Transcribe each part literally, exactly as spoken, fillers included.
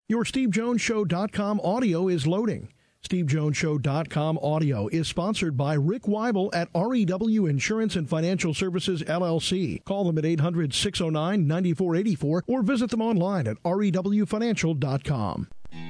Your Steve Jones Show dot com audio is loading. Steve Jones Show dot com audio is sponsored by Rick Weibel at R E W Insurance and Financial Services, L L C. Call them at eight hundred, six oh nine, nine four eight four or visit them online at R E W financial dot com.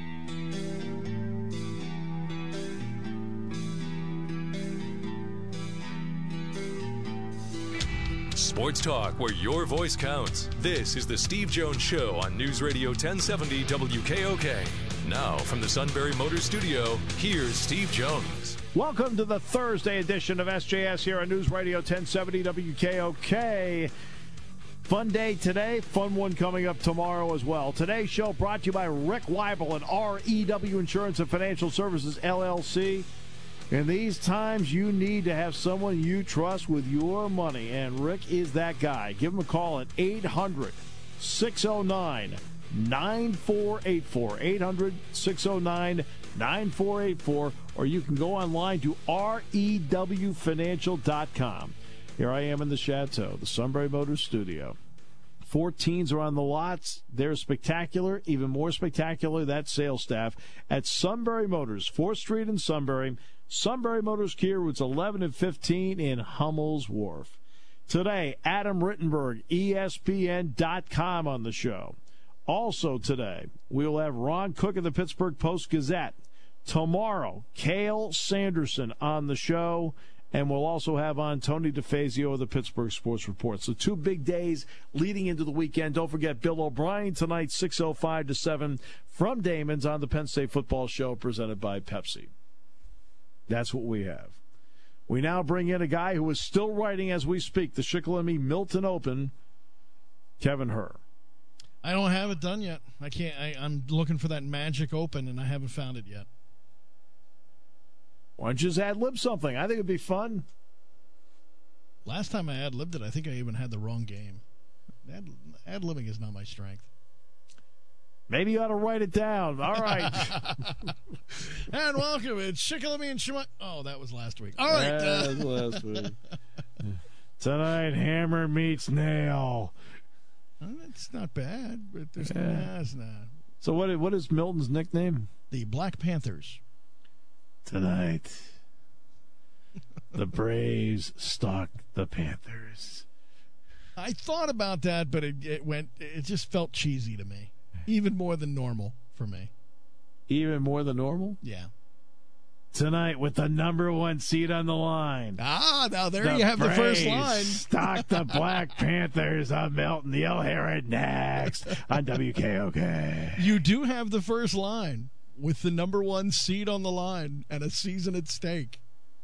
Sports talk where your voice counts. This is the Steve Jones Show on News Radio ten seventy W K O K. Now, from the Sunbury Motors Studio, here's Steve Jones. Welcome to the Thursday edition of S J S here on News Radio ten seventy W K O K. Fun day today, fun one coming up tomorrow as well. Today's show brought to you by Rick Weibel and R E W Insurance and Financial Services, L L C. In these times, you need to have someone you trust with your money, and Rick is that guy. Give him a call at eight hundred, six oh nine, nine four eight four, eight hundred, six oh nine, nine four eight four, or you can go online to R E W financial dot com. Here I am in the Chateau, the Sunbury Motors Studio. fourteens are on the lots. They're spectacular. Even more spectacular, that sales staff at Sunbury Motors, fourth Street in Sunbury. Sunbury Motors Kia, routes eleven and fifteen in Hummel's Wharf. Today, Adam Rittenberg, E S P N dot com on the show. Also today, we will have Ron Cook of the Pittsburgh Post-Gazette. Tomorrow, Cale Sanderson on the show. And we'll also have on Tony DeFazio of the Pittsburgh Sports Report. So two big days leading into the weekend. Don't forget Bill O'Brien tonight, six oh five to seven from Damon's on the Penn State Football Show presented by Pepsi. That's what we have. We now bring in a guy who is still writing as we speak, the Shikellamy Milton Open, Kevin Herr. I don't have it done yet. I can't. I, I'm looking for that magic open, and I haven't found it yet. Why don't you just ad-lib something? I think it'd be fun. Last time I ad-libbed it, I think I even had the wrong game. Ad, ad-libbing is not my strength. Maybe you ought to write it down. All right. And welcome. It's Shikellamy and Shema. Oh, that was last week. All right. Yeah, that was last week. Tonight, hammer meets nail. Well, that's not bad, but there's Yeah. nah, it's not. So what? What is Milton's nickname? The Black Panthers. Tonight, the Braves stalk the Panthers. I thought about that, but it, it went. It just felt cheesy to me, even more than normal for me. Even more than normal? Yeah. Tonight, with the number one seed on the line. Ah, now there the you have the first Braves line. Stalk the Black Panthers of Milton. You'll hear it next on W K O K. You do have the first line with the number one seed on the line and a season at stake.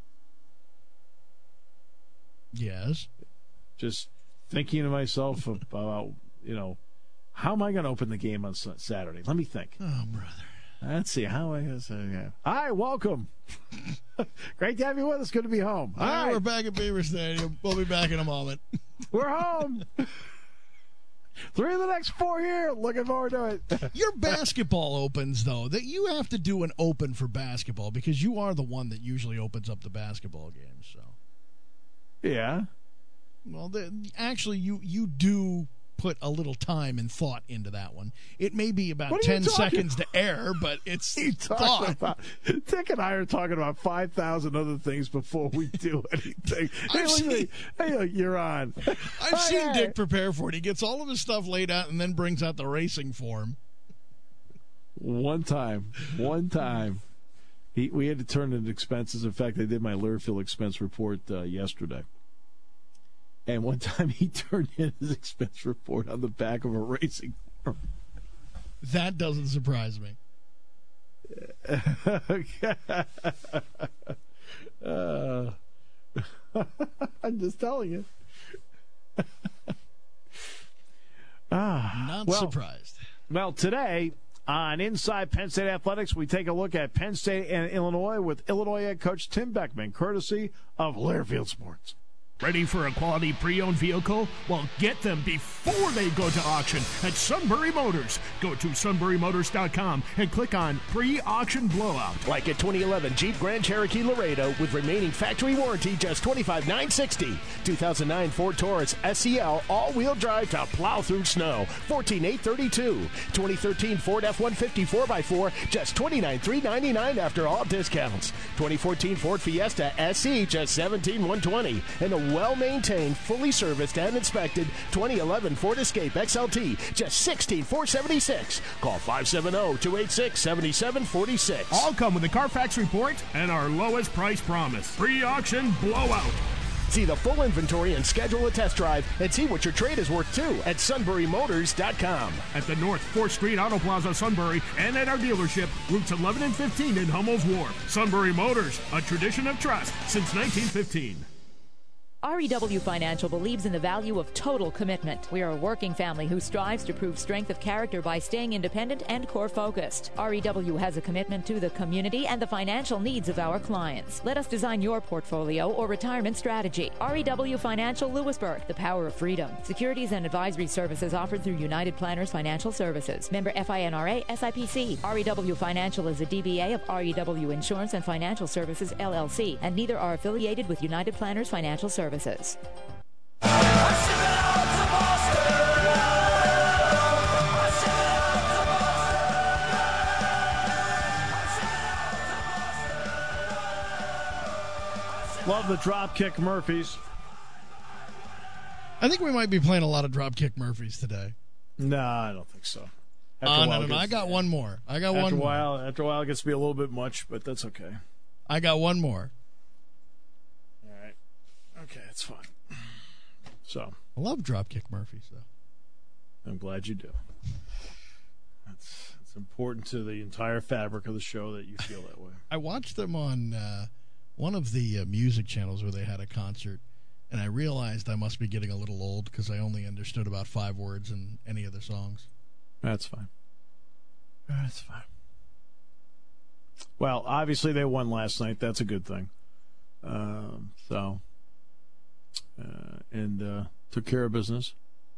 Yes. Just thinking to myself about, you know, how am I going to open the game on Saturday? Let me think. Oh, brother. Let's see. How am I going to say, yeah. Hi, welcome. Great to have you with us. Good to be home. All right, right. we're back at Beaver Stadium. We'll be back in a moment. We're home. Three of the next four here. Looking forward to it. Your basketball opens, though, that you have to do an open for basketball because you are the one that usually opens up the basketball games. So, yeah. Well, the, actually, you, you do put a little time and thought into that one. It may be about ten seconds to air, but it's thought. About, Dick and I are talking about five thousand other things before we do anything. Hey, seen, hey, look, you're on. I've oh, seen yeah. Dick prepare for it. He gets all of his stuff laid out and then brings out the racing form. One time. One time. He, we had to turn in expenses. In fact, I did my Learfield expense report uh, yesterday. And one time he turned in his expense report on the back of a racing form. That doesn't surprise me. uh, I'm just telling you. ah, Not well, surprised. Well, today on Inside Penn State Athletics, we take a look at Penn State and Illinois with Illinois head coach Tim Beckman, courtesy of Learfield Sports. Ready for a quality pre-owned vehicle? Well, get them before they go to auction at Sunbury Motors. Go to sunbury motors dot com and click on pre-auction blowout. Like a twenty eleven Jeep Grand Cherokee Laredo with remaining factory warranty just twenty-five thousand nine hundred sixty dollars. two thousand nine Ford Taurus S E L all-wheel drive to plow through snow, fourteen thousand eight hundred thirty-two dollars. twenty thirteen Ford F one fifty four by four, just twenty-nine thousand three hundred ninety-nine dollars after all discounts. twenty fourteen Ford Fiesta S E, just seventeen thousand one hundred twenty dollars. And a well-maintained, fully serviced and inspected twenty eleven Ford Escape X L T, just sixteen thousand four hundred seventy-six dollars. Call five seven zero, two eight six, seven seven four six. All come with a Carfax report and our lowest price promise. Pre-auction blowout. See the full inventory and schedule a test drive and see what your trade is worth too at sunbury motors dot com. At the North fourth Street Auto Plaza, Sunbury, and at our dealership, routes eleven and fifteen in Hummel's Wharf. Sunbury Motors, a tradition of trust since nineteen fifteen. R E W Financial believes in the value of total commitment. We are a working family who strives to prove strength of character by staying independent and core-focused. R E W has a commitment to the community and the financial needs of our clients. Let us design your portfolio or retirement strategy. R E W Financial Lewisburg, the power of freedom. Securities and advisory services offered through United Planners Financial Services. Member FINRA, S I P C. R E W Financial is a D B A of R E W Insurance and Financial Services, L L C, and neither are affiliated with United Planners Financial Services. Love the Dropkick Murphys. I think we might be playing a lot of Dropkick Murphys today. No, I don't think so. Oh, no, no, no. I got one more. I got after one a more. while, after a while, it gets to be a little bit much, but that's okay. I got one more. All right. Okay, it's fine. So I love Dropkick Murphys, though. I'm glad you do. That's it's important to the entire fabric of the show that you feel that way. I watched them on uh, one of the uh, music channels where they had a concert, and I realized I must be getting a little old because I only understood about five words in any of the songs. That's fine. That's fine. Well, obviously they won last night. That's a good thing. Um, so, uh, and uh, took care of business.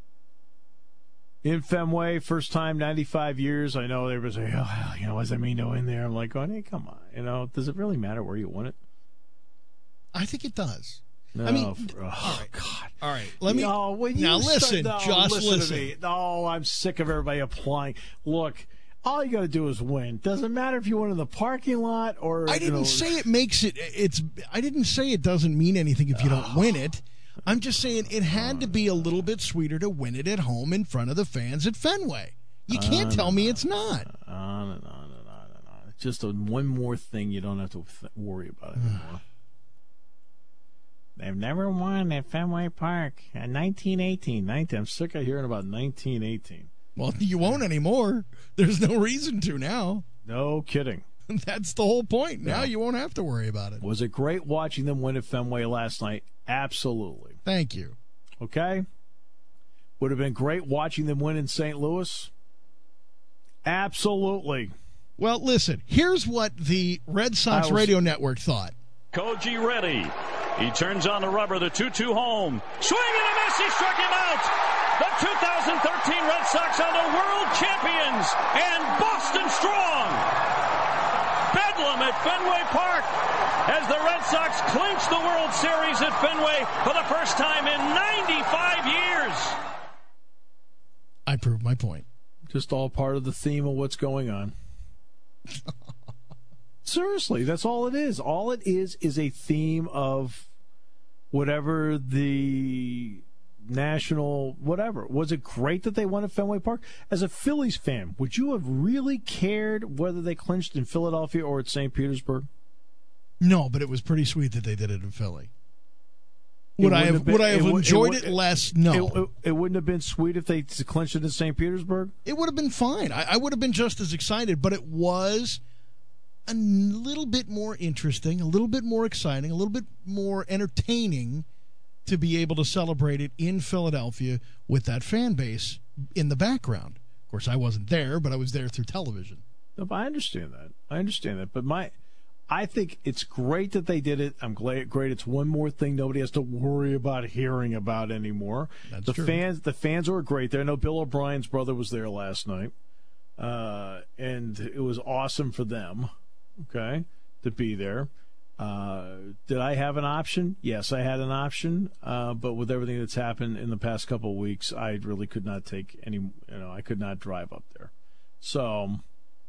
In Fenway, first time, ninety-five years. I know there was a, oh, you know, what does that mean to win there? I'm like, going, hey, come on. You know, does it really matter where you won it? I think it does. No, I mean, for, oh, all right, God. All right, let me. No, when you now start, listen, no, just listen. listen. To me. No, I'm sick of everybody applying. Look, all you got to do is win. Doesn't matter if you win in the parking lot or. I didn't you know, say it makes it. It's. I didn't say it doesn't mean anything if you don't win it. I'm just saying it had to be a little bit sweeter to win it at home in front of the fans at Fenway. You can't tell me it's not. On and on and on and on. It's just a, one more thing you don't have to th- worry about anymore. They've never won at Fenway Park in nineteen eighteen. nineteen I'm sick of hearing about nineteen eighteen. Well, you won't anymore. There's no reason to now. No kidding. That's the whole point. Now Yeah. you won't have to worry about it. Was it great watching them win at Fenway last night? Absolutely. Thank you. Okay? Would have been great watching them win in Saint Louis? Absolutely. Well, listen, here's what the Red Sox I was- radio network thought. Koji ready. He turns on the rubber, the two two home. Swing and a miss, he struck him out. The two thousand thirteen Red Sox are the world champions and Boston strong. Bedlam at Fenway Park as the Red Sox clinch the World Series at Fenway for the first time in ninety-five years. I proved my point. Just all part of the theme of what's going on. Seriously, that's all it is. All it is is a theme of whatever the national, whatever. Was it great that they won at Fenway Park? As a Phillies fan, would you have really cared whether they clinched in Philadelphia or at Saint Petersburg? No, but it was pretty sweet that they did it in Philly. Would I wouldn't have, have been- would I have it would- enjoyed it it, would- less? No. It, it, it wouldn't have been sweet if they clinched it in Saint Petersburg? It would have been fine. I, I would have been just as excited, but it was a little bit more interesting, a little bit more exciting, a little bit more entertaining to be able to celebrate it in Philadelphia with that fan base in the background. Of course, I wasn't there, but I was there through television. No, but I understand that. I understand that. But my I think it's great that they did it. I'm glad, great. It's one more thing nobody has to worry about hearing about anymore. That's the true. fans, the fans were great there. I know Bill O'Brien's brother was there last night, uh, and it was awesome for them. Okay, to be there. Uh, did I have an option? Yes, I had an option. Uh, but with everything that's happened in the past couple of weeks, I really could not take any. You know, I could not drive up there. So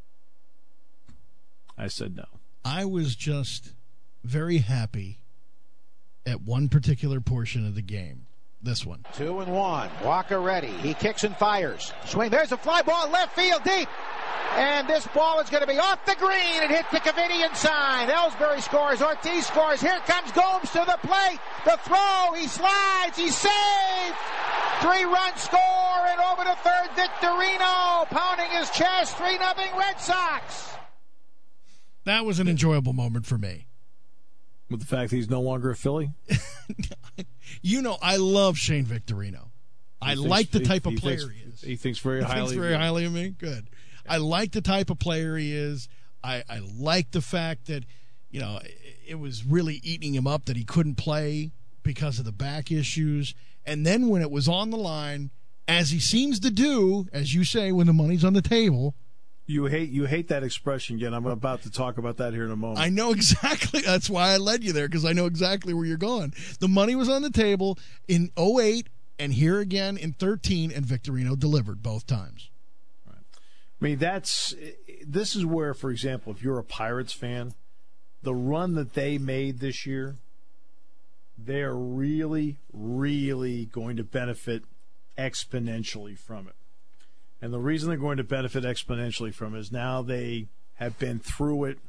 I said no. I was just very happy at one particular portion of the game. This one. Two and one. Walker ready. He kicks and fires. Swing. There's a fly ball left field deep. And this ball is going to be off the green. It hit the Covidian sign. Ellsbury scores. Ortiz scores. Here comes Gomes to the plate. The throw. He slides. He's saved. Three-run score. And over to third, Victorino pounding his chest. three nothing Red Sox. That was an enjoyable moment for me. With the fact that he's no longer a Philly? You know, I love Shane Victorino. I thinks, like the type he, of he player thinks, he is. He thinks very he highly thinks very of highly of me. Good. I like the type of player he is. I, I like the fact that, you know, it, it was really eating him up that he couldn't play because of the back issues. And then when it was on the line, as he seems to do, as you say, when the money's on the table. You hate you hate that expression again. I'm about to talk about that here in a moment. I know exactly. That's why I led you there, because I know exactly where you're going. The money was on the table in oh eight and here again in thirteen, and Victorino delivered both times. Right. I mean, that's this is where, for example, if you're a Pirates fan, the run that they made this year, they're really, really going to benefit exponentially from it. And the reason they're going to benefit exponentially from it is now they have been through it.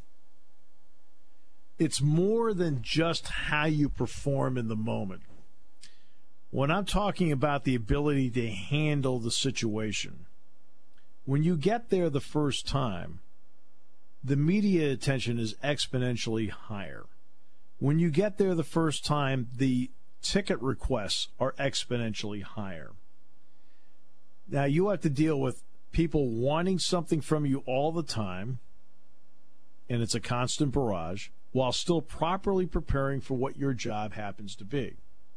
It's more than just how you perform in the moment. When I'm talking about the ability to handle the situation, when you get there the first time, the media attention is exponentially higher. When you get there the first time, the ticket requests are exponentially higher. Now, you have to deal with people wanting something from you all the time, and it's a constant barrage, while still properly preparing for what your job happens to be.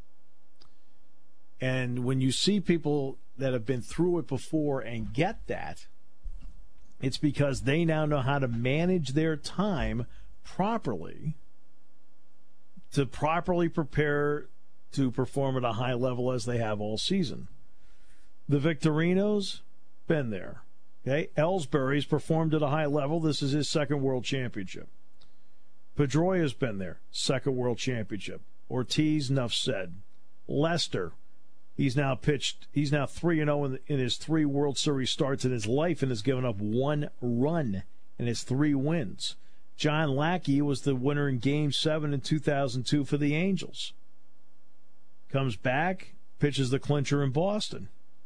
And when you see people that have been through it before and get that, it's because they now know how to manage their time properly to properly prepare to perform at a high level as they have all season. The Victorinos, been there. Okay, Ellsbury's performed at a high level. This is his second World Championship. Pedroia's been there, second World Championship. Ortiz, enough said. Lester, he's now pitched. He's now three and zero in his three World Series starts in his life, and has given up one run in his three wins. John Lackey was the winner in Game Seven in two thousand two for the Angels. Comes back, pitches the clincher in Boston.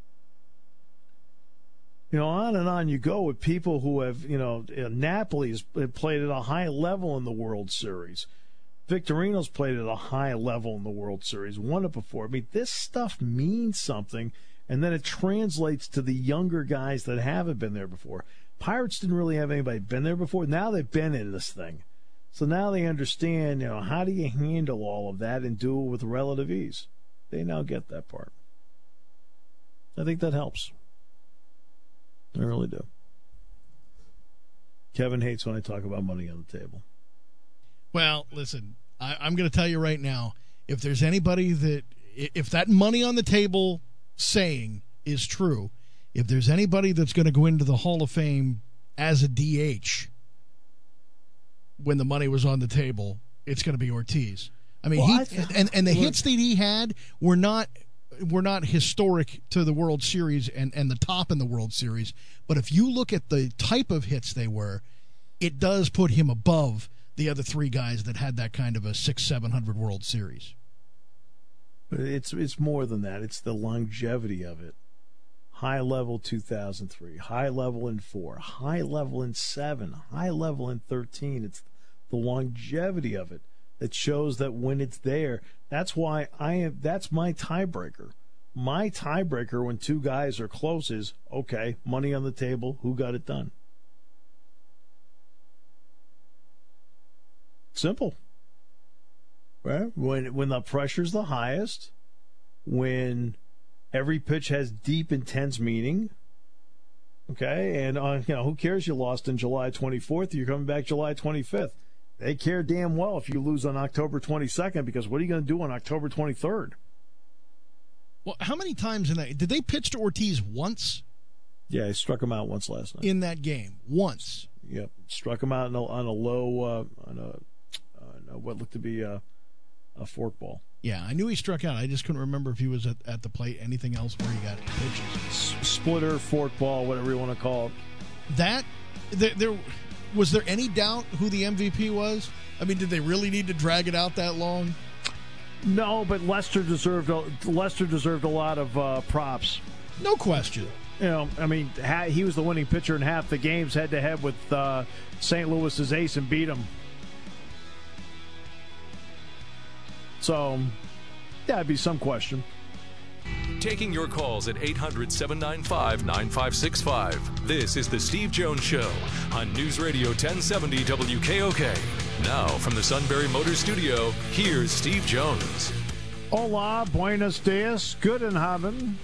You know, on and on you go with people who have, you know, Napoli's played at a high level in the World Series. Victorino's played at a high level in the World Series, won it before. I mean, this stuff means something, and then it translates to the younger guys that haven't been there before. Pirates didn't really have anybody been there before. Now they've been in this thing. So now they understand, you know, how do you handle all of that and do it with relative ease? They now get that part. I think that helps. I really do. Kevin hates when I talk about money on the table. Well, listen, I, I'm going to tell you right now, if there's anybody that, if that money on the table saying is true, if there's anybody that's going to go into the Hall of Fame as a D H when the money was on the table, it's going to be Ortiz. I mean, well, he I, and and the look, hits that he had were not were not historic to the World Series and, and the top in the World Series. But if you look at the type of hits they were, it does put him above the other three guys that had that kind of a six, seven hundred World Series. It's it's more than that. It's the longevity of it. High level two thousand three, high level in four, high level in seven, high level in thirteen. It's the longevity of it that shows that when it's there, that's why I am. That's my tiebreaker. My tiebreaker when two guys are close is, okay, money on the table, who got it done? Simple. Right? When when the pressure's the highest, when every pitch has deep, intense meaning. Okay, and uh, you know, who cares? You lost on July twenty-fourth. You're coming back July twenty-fifth. They care damn well if you lose on October twenty-second, because what are you going to do on October twenty-third? Well, how many times in that did they pitch to Ortiz once? Yeah, he struck him out once last night in that game. Once. Yep, struck him out on a, on a low, uh, on, a, on a what looked to be a, a fork ball. Yeah, I knew he struck out. I just couldn't remember if he was at, at the plate. Anything else where he got pitches? S- splitter, fork ball, whatever you want to call it. That there, there was there any doubt who the M V P was? I mean, did they really need to drag it out that long? No, but Lester deserved a, Lester deserved a lot of uh, props. No question. You know, I mean, ha- he was the winning pitcher in half the games, head to head with uh, Saint Louis's ace, and beat him. So, yeah, it'd be some question. Taking your calls at eight hundred, seven nine five, nine five six five. This is the Steve Jones Show on News Radio ten seventy W K O K. Now, from the Sunbury Motors Studio, here's Steve Jones. Hola, buenos dias, good in heaven.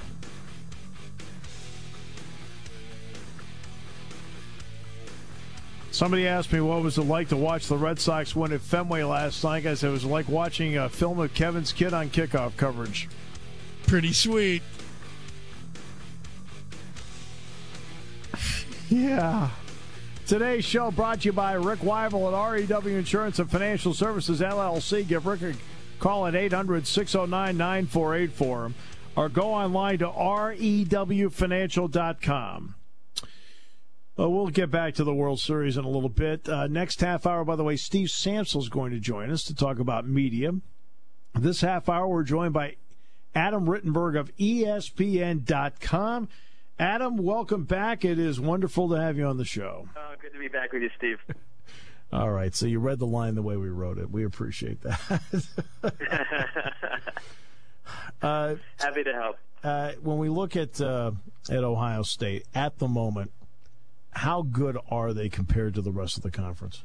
Somebody asked me what was it like to watch the Red Sox win at Fenway last night. I said it was like watching a film of Kevin's Kid on kickoff coverage. Pretty sweet. Yeah. Today's show brought to you by Rick Weibel at R E W Insurance and Financial Services, L L C. Give Rick a call at eight hundred, six oh nine, nine four eight four or go online to R E W financial dot com. Well, we'll get back to the World Series in a little bit. Uh, next half hour, by the way, Steve Sampson's going to join us to talk about media. This half hour, we're joined by Adam Rittenberg of E S P N dot com. Adam, welcome back. It is wonderful to have you on the show. Uh, good to be back with you, Steve. All right, so you read the line the way we wrote it. We appreciate that. uh, Happy to help. Uh, when we look at uh, at Ohio State at the moment, how good are they compared to the rest of the conference?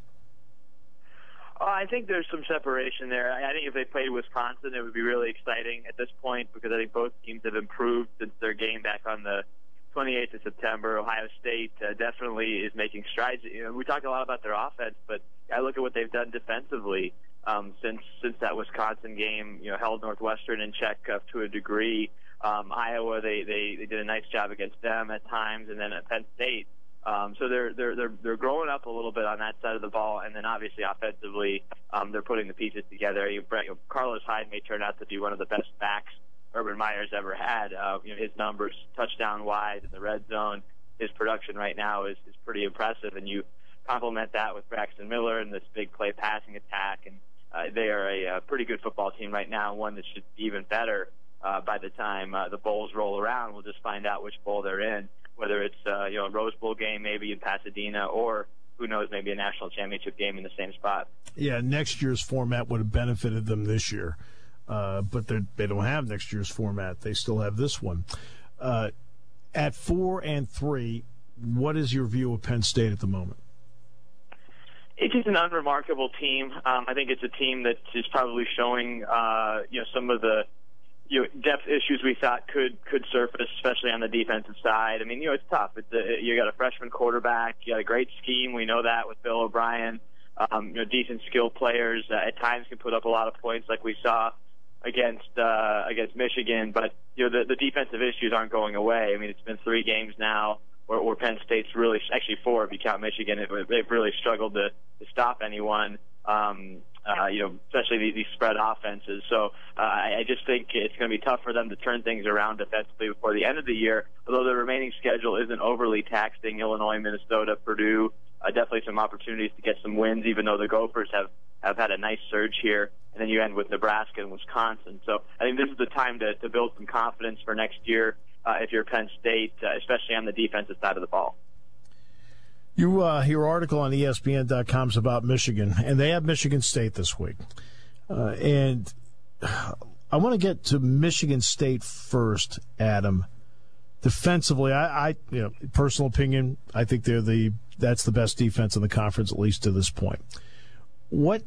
Uh, I think there's some separation there. I think if they played Wisconsin, it would be really exciting at this point, because I think both teams have improved since their game back on the twenty-eighth of September. Ohio State uh, definitely is making strides. You know, we talk a lot about their offense, but I look at what they've done defensively um, since since that Wisconsin game. You know, held Northwestern in check uh, to a degree. Um, Iowa, they, they they did a nice job against them at times, and then at Penn State. Um, so they're they're they're they're growing up a little bit on that side of the ball, and then obviously offensively, um, they're putting the pieces together. You, you know, Carlos Hyde may turn out to be one of the best backs Urban Meyer's ever had. Uh, you know, his numbers, touchdown wise in the red zone, his production right now is, is pretty impressive, and you complement that with Braxton Miller and this big play passing attack, and uh, they are a, a pretty good football team right now, one that should be even better uh, by the time uh, the bowls roll around. We'll just find out which bowl they're in, whether it's uh, you know a Rose Bowl game maybe in Pasadena, or who knows, maybe a national championship game in the same spot. Yeah, next year's format would have benefited them this year. Uh, but they don't have next year's format. They still have this one. Uh, at four and three, what is your view of Penn State at the moment? It's just an unremarkable team. Um, I think it's a team that is probably showing, uh, you know, some of the you know, depth issues we thought could could surface, especially on the defensive side. I mean, you know, it's tough. It's a, you got a freshman quarterback. You got a great scheme. We know that with Bill O'Brien. Um, you know, decent skilled players uh, at times can put up a lot of points, like we saw against uh, against Michigan, but you know the, the defensive issues aren't going away. I mean, it's been three games now where, where Penn State's really, actually four if you count Michigan, it, they've really struggled to, to stop anyone. Um, uh, you know, especially these, these spread offenses. So uh, I, I just think it's going to be tough for them to turn things around defensively before the end of the year. Although the remaining schedule isn't overly taxing, Illinois, Minnesota, Purdue, uh, definitely some opportunities to get some wins, even though the Gophers have, have had a nice surge here. And then you end with Nebraska and Wisconsin. So I think this is the time to, to build some confidence for next year uh, if you're Penn State, uh, especially on the defensive side of the ball. You, uh, your article on E S P N dot com is about Michigan, and they have Michigan State this week. Uh, and I want to get to Michigan State first, Adam. Defensively, I, I, you know, personal opinion, I think they're the that's the best defense in the conference, at least to this point. What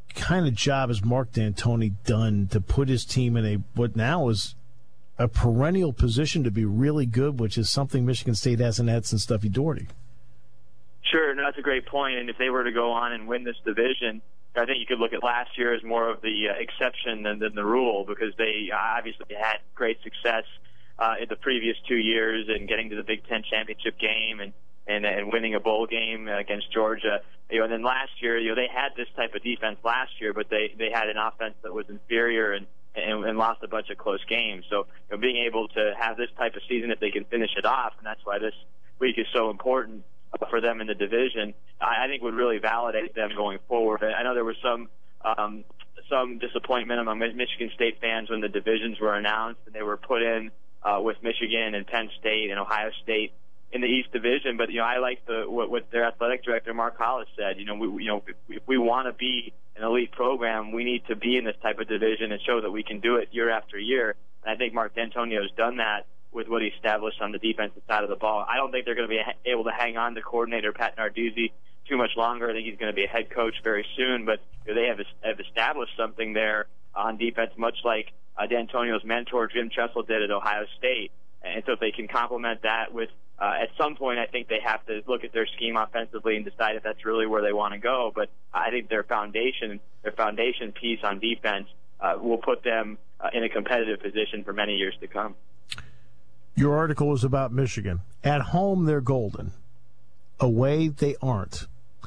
kind of job has Mark D'Antoni done to put his team in a what now is a perennial position to be really good, which is something Michigan State hasn't had since Duffy Daugherty? Sure, no, that's a great point. And if they were to go on and win this division, I think you could look at last year as more of the uh, exception than, than the rule, because they obviously had great success uh, in the previous two years and getting to the Big Ten championship game and, and, and winning a bowl game against Georgia. You know, and then last year, you know, they had this type of defense last year, but they, they had an offense that was inferior and, and, and lost a bunch of close games. So, you know, being able to have this type of season, if they can finish it off, and that's why this week is so important for them in the division, I think would really validate them going forward. I know there was some um, some disappointment among Michigan State fans when the divisions were announced and they were put in uh, with Michigan and Penn State and Ohio State in the East Division. But you know, I like the what, what their athletic director Mark Hollis said. You know, we you know if, if we want to be an elite program, we need to be in this type of division and show that we can do it year after year. And I think Mark D'Antonio has done that with what he established on the defensive side of the ball. I don't think they're going to be able to hang on to coordinator Pat Narduzzi too much longer. I think he's going to be a head coach very soon, but you know, they have, have established something there on defense, much like uh, D'Antonio's mentor Jim Tressel did at Ohio State. And so if they can complement that with, uh, at some point, I think they have to look at their scheme offensively and decide if that's really where they want to go. But I think their foundation, their foundation piece on defense uh, will put them uh, in a competitive position for many years to come. Your article was about Michigan. At home, they're golden. Away, they aren't.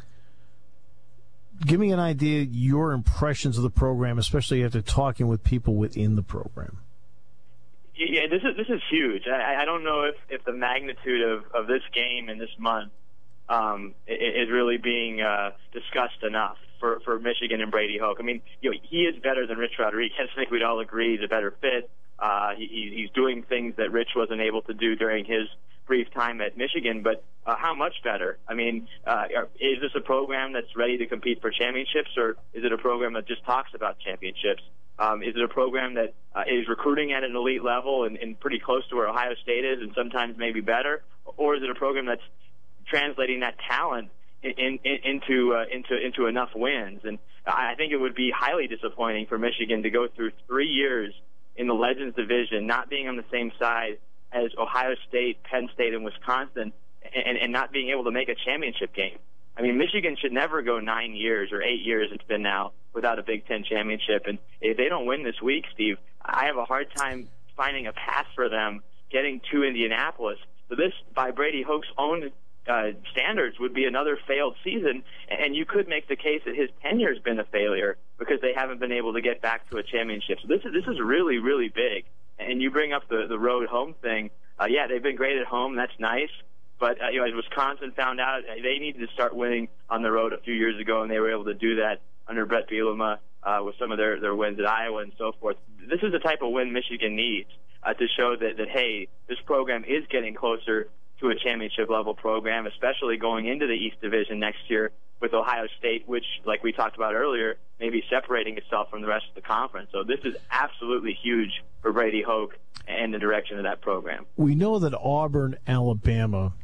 Give me an idea, your impressions of the program, especially after talking with people within the program. Yeah, this is this is huge. I, I don't know if, if the magnitude of, of this game and this month um, is really being uh, discussed enough for, for Michigan and Brady Hoke. I mean, you know, he is better than Rich Rodriguez. I think we'd all agree he's a better fit. Uh, he, he's doing things that Rich wasn't able to do during his brief time at Michigan, but uh, how much better? I mean, uh, is this a program that's ready to compete for championships, or is it a program that just talks about championships? Um, is it a program that uh, is recruiting at an elite level and, and pretty close to where Ohio State is and sometimes maybe better? Or is it a program that's translating that talent in, in, into, uh, into, into enough wins? And I think it would be highly disappointing for Michigan to go through three years in the Legends Division, not being on the same side as Ohio State, Penn State, and Wisconsin, and, and not being able to make a championship game. I mean, Michigan should never go nine years or eight years, it's been now, without a Big Ten championship. And if they don't win this week, Steve, I have a hard time finding a path for them getting to Indianapolis. So this, by Brady Hoke's own uh, standards, would be another failed season, and you could make the case that his tenure has been a failure because they haven't been able to get back to a championship. So this is this is really, really big. And you bring up the, the road home thing. Uh, yeah, they've been great at home. That's nice. But uh, you know, as Wisconsin found out, they needed to start winning on the road a few years ago, and they were able to do that under Brett Bielema uh, with some of their, their wins at Iowa and so forth. This is the type of win Michigan needs uh, to show that, that, hey, this program is getting closer to a championship-level program, especially going into the East Division next year with Ohio State, which, like we talked about earlier, may be separating itself from the rest of the conference. So this is absolutely huge for Brady Hoke and the direction of that program. We know that Auburn, Alabama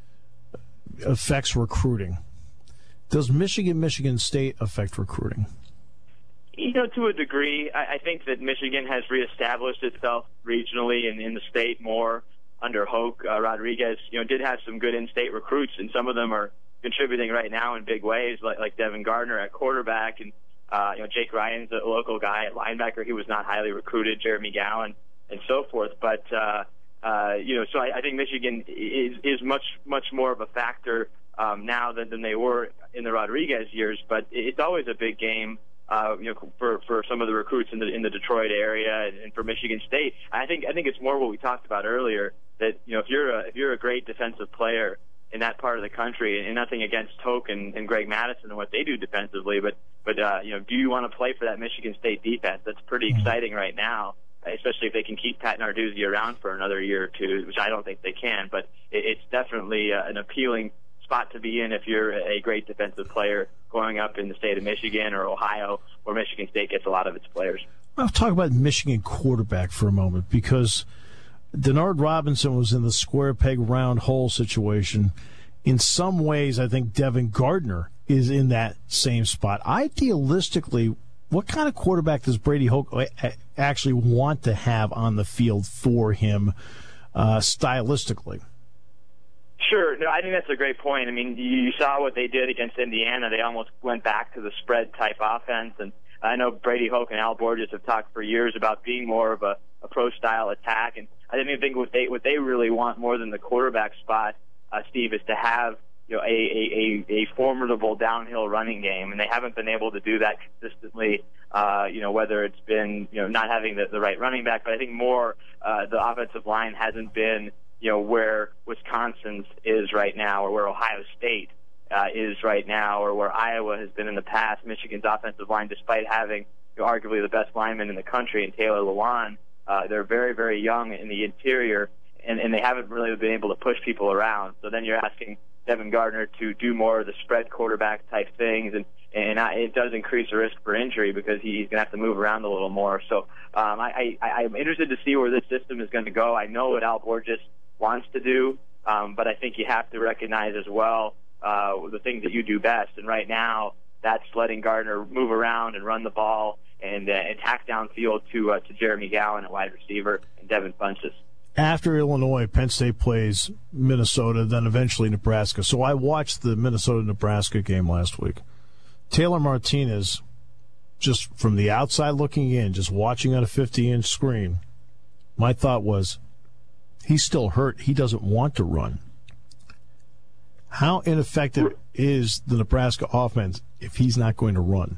affects recruiting. Does Michigan, Michigan State affect recruiting? You know, to a degree. I, I think that Michigan has reestablished itself regionally and in the state more under Hoke. Uh, Rodriguez, you know, did have some good in-state recruits, and some of them are contributing right now in big ways, like, like Devin Gardner at quarterback, and uh, you know, Jake Ryan's a local guy at linebacker. He was not highly recruited, Jeremy Gowan, and so forth. But uh, uh, you know, so I, I think Michigan is is much much more of a factor um, now than, than they were in the Rodriguez years. But it's always a big game, uh, you know, for for some of the recruits in the in the Detroit area and, and for Michigan State. I think I think it's more what we talked about earlier, that you know, if you're a, if you're a great defensive player in that part of the country, and nothing against Hoke and, and Greg Madison and what they do defensively, but but uh, you know, do you want to play for that Michigan State defense? That's pretty exciting right now, especially if they can keep Pat Narduzzi around for another year or two, which I don't think they can. But it, it's definitely uh, an appealing spot to be in if you're a great defensive player growing up in the state of Michigan or Ohio, where Michigan State gets a lot of its players. I'll talk about Michigan quarterback for a moment, because Denard Robinson was in the square peg round hole situation. In some ways, I think Devin Gardner is in that same spot. Idealistically, what kind of quarterback does Brady Hoke actually want to have on the field for him uh, stylistically? Sure. No, I think that's a great point. I mean, you saw what they did against Indiana. They almost went back to the spread-type offense, and I know Brady Hoke and Al Borges have talked for years about being more of a, a pro-style attack, and I didn't even think what they what they really want more than the quarterback spot, uh, Steve, is to have you know a, a, a, a formidable downhill running game, and they haven't been able to do that consistently. Uh, you know, whether it's been you know not having the, the right running back, but I think more uh, the offensive line hasn't been you know where Wisconsin's is right now, or where Ohio State uh, is right now, or where Iowa has been in the past. Michigan's offensive line, despite having you know, arguably the best lineman in the country in Taylor Lewan, uh, they're very, very young in the interior, and, and they haven't really been able to push people around. So then you're asking Devin Gardner to do more of the spread quarterback type things, and and I, it does increase the risk for injury because he's going to have to move around a little more. So um, I, I, I'm interested to see where this system is going to go. I know what Al Borges wants to do, um, but I think you have to recognize as well uh, the things that you do best. And right now, that's letting Gardner move around and run the ball and uh, attack downfield to uh, to Jeremy Gowan at wide receiver and Devin Funchess. After Illinois, Penn State plays Minnesota, then eventually Nebraska. So I watched the Minnesota-Nebraska game last week. Taylor Martinez, just from the outside looking in, just watching on a fifty-inch screen, my thought was, he's still hurt. He doesn't want to run. How ineffective is the Nebraska offense if he's not going to run?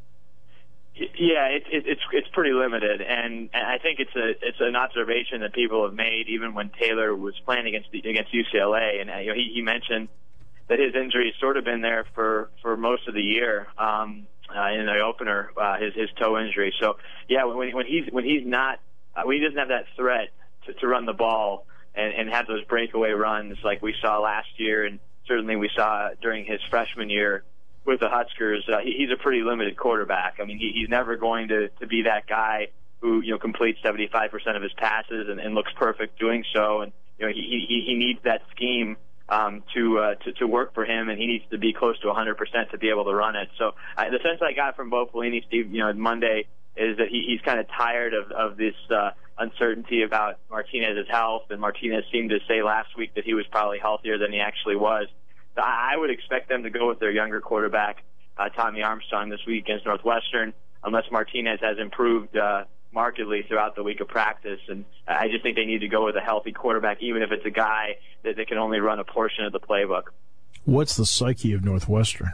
Yeah, it, it, it's it's pretty limited, and, and I think it's a it's an observation that people have made even when Taylor was playing against the, against U C L A, and uh, you know, he, he mentioned that his injury has sort of been there for, for most of the year um, uh, in the opener, uh, his his toe injury. So yeah, when when he's when he's not uh, when he doesn't have that threat to, to run the ball and, and have those breakaway runs like we saw last year, and certainly we saw during his freshman year with the Huskers, uh, he, he's a pretty limited quarterback. I mean, he, he's never going to, to be that guy who, you know, completes seventy-five percent of his passes and, and looks perfect doing so. And, you know, he, he, he needs that scheme um, to, uh, to to work for him, and he needs to be close to one hundred percent to be able to run it. So uh, the sense I got from Bo Pelini, Steve, you know, Monday, is that he, he's kind of tired of, of this uh, uncertainty about Martinez's health, and Martinez seemed to say last week that he was probably healthier than he actually was. I would expect them to go with their younger quarterback, uh, Tommy Armstrong, this week against Northwestern, unless Martinez has improved uh, markedly throughout the week of practice. And I just think they need to go with a healthy quarterback, even if it's a guy that, that can only run a portion of the playbook. What's the psyche of Northwestern?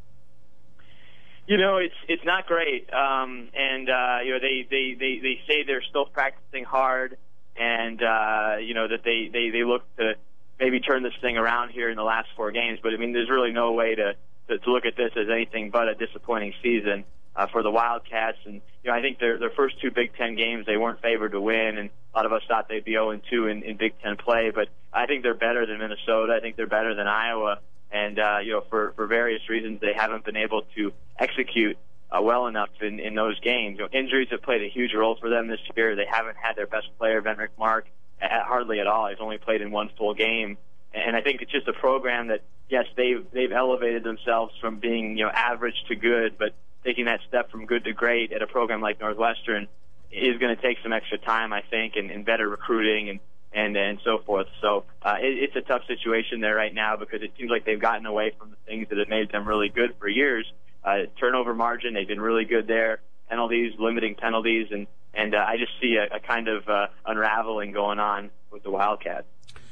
You know, it's it's not great, um, and uh, you know they, they, they, they say they're still practicing hard, and uh, you know that they, they, they look to maybe turn this thing around here in the last four games. But, I mean, there's really no way to, to, to look at this as anything but a disappointing season uh, for the Wildcats. And, you know, I think their, their first two Big Ten games, they weren't favored to win, and a lot of us thought they'd be oh and two in, in Big Ten play. But I think they're better than Minnesota. I think they're better than Iowa. And, uh, you know, for, for various reasons, they haven't been able to execute uh, well enough in, in those games. You know, injuries have played a huge role for them this year. They haven't had their best player, Venric Mark, hardly at all. He's only played in one full game, and I think it's just a program that, yes, they've they've elevated themselves from being you know average to good, but taking that step from good to great at a program like Northwestern is going to take some extra time, I think, and, and better recruiting and and and so forth. So uh, it, it's a tough situation there right now because it seems like they've gotten away from the things that have made them really good for years. Uh, turnover margin, they've been really good there. Penalties, limiting penalties, and And uh, I just see a, a kind of uh, unraveling going on with the Wildcats.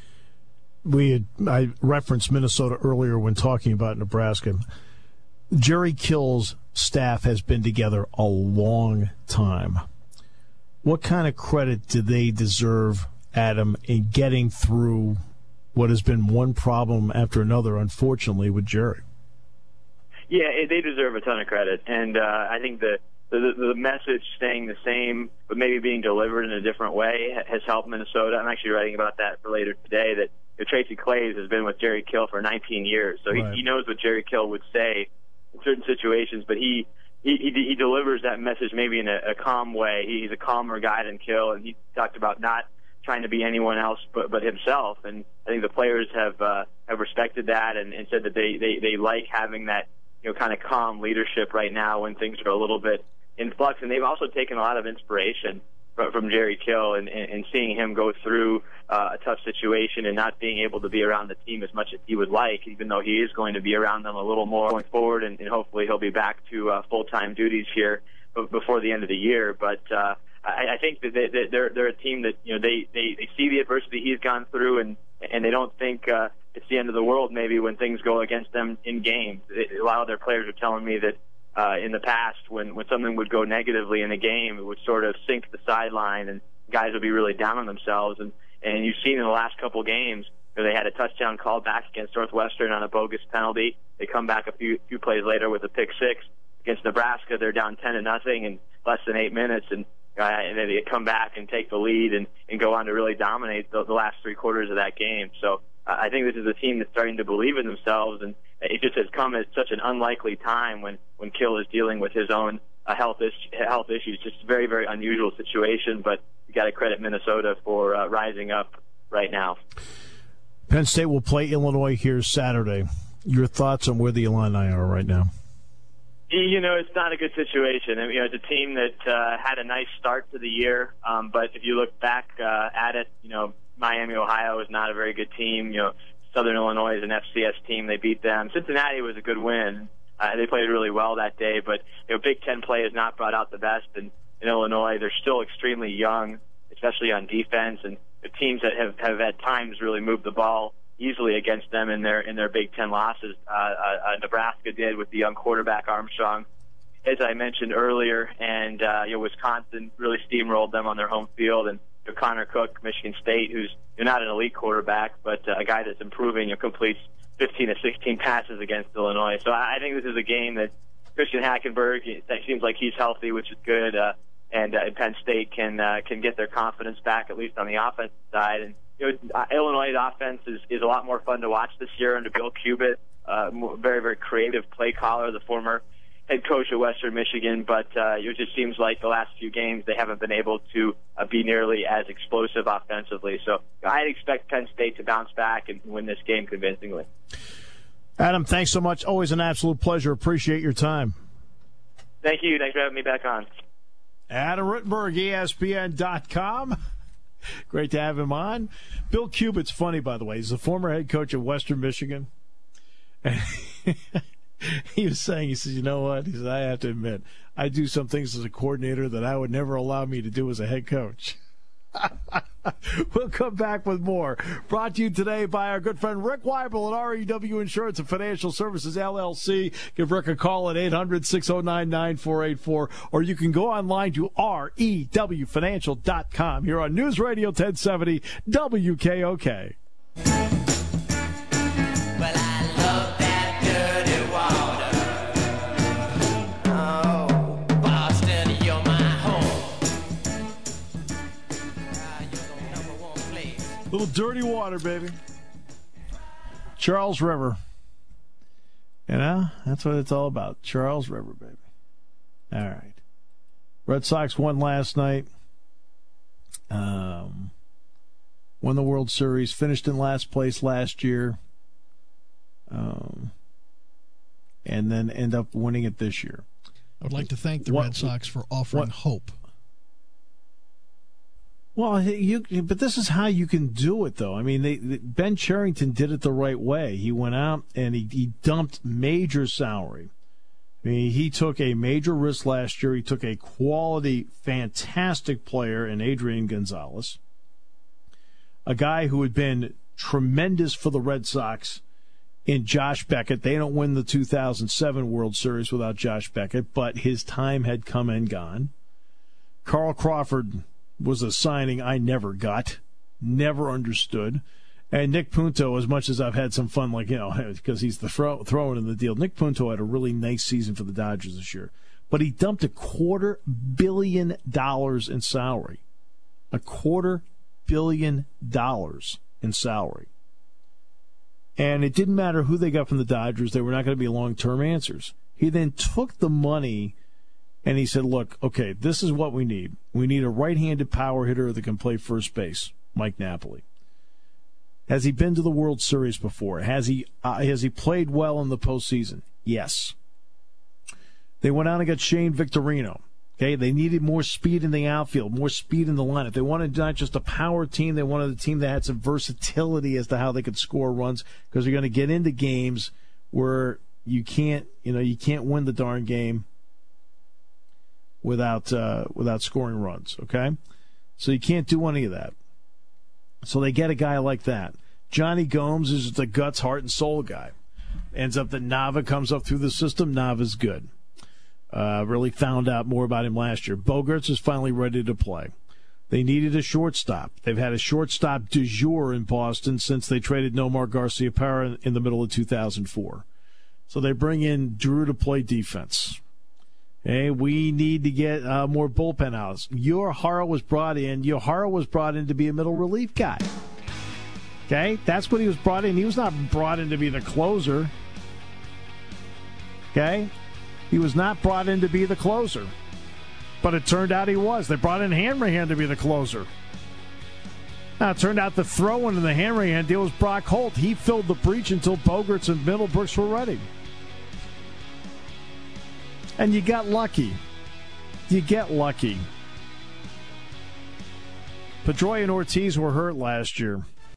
We had, I referenced Minnesota earlier when talking about Nebraska. Jerry Kill's staff has been together a long time. What kind of credit do they deserve, Adam, in getting through what has been one problem after another, unfortunately, with Jerry? Yeah, they deserve a ton of credit, and uh, I think that The, the message staying the same, but maybe being delivered in a different way, has helped Minnesota. I'm actually writing about that for later today, that you know, Tracy Claeys has been with Jerry Kill for nineteen years, so right. he, he knows what Jerry Kill would say in certain situations, but he he, he, he delivers that message maybe in a, a calm way. He's a calmer guy than Kill, and he talked about not trying to be anyone else but, but himself, and I think the players have uh, have respected that and, and said that they, they, they like having that you know, kind of calm leadership right now when things are a little bit in flux. And they've also taken a lot of inspiration from, from Jerry Kill and, and, and seeing him go through uh, a tough situation and not being able to be around the team as much as he would like, even though he is going to be around them a little more going forward, and, and hopefully he'll be back to uh, full-time duties here before the end of the year. But uh, I, I think that they, they're they're a team that, you know, they, they, they see the adversity he's gone through, and and they don't think uh, it's the end of the world maybe when things go against them in games. It, a lot of their players are telling me that uh, in the past when, when something would go negatively in a game, it would sort of sink the sideline and guys would be really down on themselves. And, and you've seen in the last couple games where they had a touchdown called back against Northwestern on a bogus penalty. They come back a few few plays later with a pick six. Against Nebraska, they're down ten to nothing in less than eight minutes, and uh, and then they come back and take the lead and, and go on to really dominate the, the last three quarters of that game. So uh, I think this is a team that's starting to believe in themselves, and it just has come at such an unlikely time when, when Kill is dealing with his own uh, health is, health issues. Just a very, very unusual situation, but you got to credit Minnesota for uh, rising up right now. Penn State will play Illinois here Saturday. Your thoughts on where the Illini are right now? You know, it's not a good situation. I mean, you know, it's a team that uh, had a nice start to the year, um, but if you look back uh, at it, you know, Miami, Ohio is not a very good team. You know, Southern Illinois is an F C S team. They beat them. Cincinnati was a good win. Uh, they played really well that day, but, you know, Big Ten play has not brought out the best in, in Illinois. They're still extremely young, especially on defense, and the teams that have, have at times really moved the ball easily against them in their in their Big Ten losses. Uh, uh, Nebraska did with the young quarterback Armstrong, as I mentioned earlier, and uh, you know, Wisconsin really steamrolled them on their home field. And you know, Connor Cook, Michigan State, who's you're not an elite quarterback, but uh, a guy that's improving, you know, completes fifteen to sixteen passes against Illinois. So I, I think this is a game that Christian Hackenberg, it seems like he's healthy, which is good, uh, and uh, Penn State can uh, can get their confidence back, at least on the offensive side. And you know, uh, Illinois' offense is, is a lot more fun to watch this year under Bill Cubit, uh, very, very creative play caller, the former head coach at Western Michigan. But uh, it just seems like the last few games they haven't been able to uh, be nearly as explosive offensively. So I'd expect Penn State to bounce back and win this game convincingly. Adam, thanks so much. Always an absolute pleasure. Appreciate your time. Thank you. Thanks for having me back on. Adam Rittenberg, E S P N dot com. Great to have him on. Bill Cubit's funny, by the way. He's the former head coach of Western Michigan. And he was saying, he says, you know what? He said, I have to admit, I do some things as a coordinator that I would never allow me to do as a head coach. We'll come back with more. Brought to you today by our good friend Rick Weibel at R E W Insurance and Financial Services, L L C. Give Rick a call at eight hundred, six oh nine, nine four eight four, or you can go online to R E W financial dot com. Here on News Radio ten seventy W K O K. Well, I love that dirty water. Oh, Boston, you're my home. Little dirty water, baby. Charles River. You know, that's what it's all about. Charles River, baby. All right. Red Sox won last night. Um, won the World Series. Finished in last place last year. Um, and then end up winning it this year. I would like to thank the what, Red Sox for offering what, hope. Well, you, but this is how you can do it, though. I mean, they, Ben Cherington did it the right way. He went out and he, he dumped major salary. I mean, he took a major risk last year. He took a quality, fantastic player in Adrian Gonzalez, a guy who had been tremendous for the Red Sox in Josh Beckett. They don't win the two thousand seven World Series without Josh Beckett, but his time had come and gone. Carl Crawford was a signing I never got, never understood. And Nick Punto, as much as I've had some fun, like, you know, because he's the throw, throwing in the deal, Nick Punto had a really nice season for the Dodgers this year. But he dumped a quarter billion dollars in salary. A quarter billion dollars in salary. And it didn't matter who they got from the Dodgers. They were not going to be long-term answers. He then took the money and he said, look, okay, this is what we need. We need a right-handed power hitter that can play first base, Mike Napoli. Has he been to the World Series before? Has he uh, has he played well in the postseason? Yes. They went out and got Shane Victorino. Okay, they needed more speed in the outfield, more speed in the lineup. They wanted not just a power team, they wanted a team that had some versatility as to how they could score runs, because they're going to get into games where you can't, you know, you can't win the darn game without uh, without scoring runs. Okay, so you can't do any of that. So they get a guy like that. Johnny Gomes is the guts, heart, and soul guy. Ends up that Nava comes up through the system. Nava's good. Uh, really found out more about him last year. Bogaerts is finally ready to play. They needed a shortstop. They've had a shortstop du jour in Boston since they traded Nomar Garciaparra in the middle of two thousand four. So they bring in Drew to play defense. Hey, we need to get uh, more bullpen outs. Yohara was brought in. Yohara was brought in to be a middle relief guy. Okay, that's what he was brought in. He was not brought in to be the closer. Okay. He was not brought in to be the closer. But it turned out he was. They brought in Hanrahan to be the closer. Now, it turned out the throw-in in the Hanrahan deal was Brock Holt. He filled the breach until Bogaerts and Middlebrooks were ready. And you got lucky. You get lucky. Pedroia and Ortiz were hurt last year.